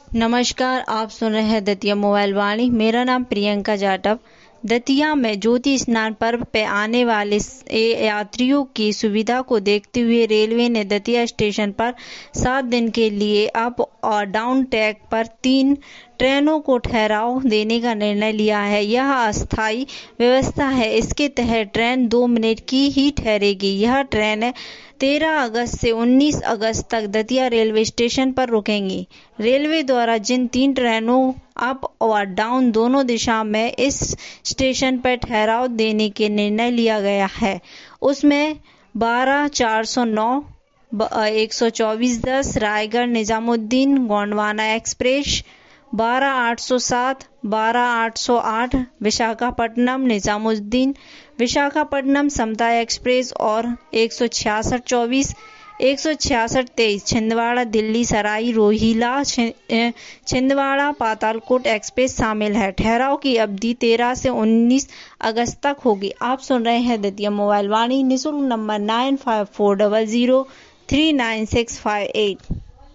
नमस्कार, आप सुन रहे हैं दतिया मोबाइल वाणी। मेरा नाम प्रियंका जाटव। दतिया में ज्योति स्नान पर्व पे आने वाले यात्रियों की सुविधा को देखते हुए रेलवे ने दतिया स्टेशन पर 7 दिन के लिए अप और डाउन ट्रैक पर 3 ट्रेनों को ठहराव देने का निर्णय लिया है। यह अस्थायी व्यवस्था है। इसके तहत ट्रेन 2 मिनट की ही ठहरेगी। यह ट्रेन 13 अगस्त से 19 अगस्त तक दतिया रेलवे स्टेशन पर रुकेंगी। रेलवे द्वारा जिन 3 ट्रेनों अप और डाउन दोनों दिशा में इस स्टेशन पर ठहराव देने के निर्णय लिया गया है, उसमें 12-409, 124-10 रायगढ़ निजामुद्दीन गोंडवाना एक्सप्रेस, 12-807, 12-808 विशाखापट्टनम निजामुद्दीन विशाखापट्टनम समता एक्सप्रेस और 166-24, 166-23 छिंदवाड़ा दिल्ली सराई रोहिला छिंदवाड़ा पातालकोट एक्सप्रेस शामिल है। ठहराव की अवधि 13 से 19 अगस्त तक होगी। आप सुन रहे हैं दतिया मोबाइल वाणी। निःशुल्क नंबर 9540039658।